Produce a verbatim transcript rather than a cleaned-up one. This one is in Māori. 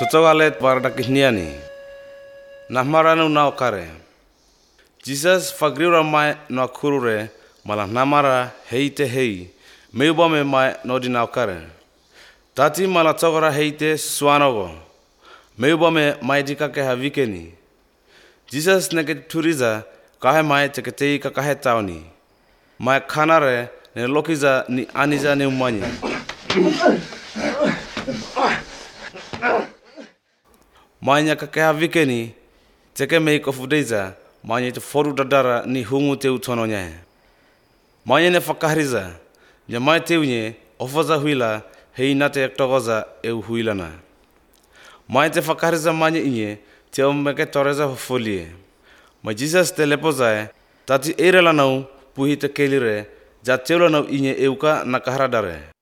Totogale para dakihniani. Nahmaranu na okare. Jesus fagriura mai no kurure malah namara heite hei. Meuba me mai no di na okare. Tati malah togora heite suanogo. Meuba me mai di kake havikeni. Jesus neke turiza kahe mai teketei kakahe tauni. Mai kanare ne lokiza ni aniza ne umanya. Manya kake havikeni teke mei kofudeza manya te foru dadara ni hungu te utono nye. Manya ne fakahriza nya mai te unye ofaza huila hei nate ektogoza eu huilana. Manya te fakahriza manya inye te omeke toreza hofolie. Ma Jesus te lepozae tati eira lanau puhi te kelire ja teula nau inye euka na kahradare.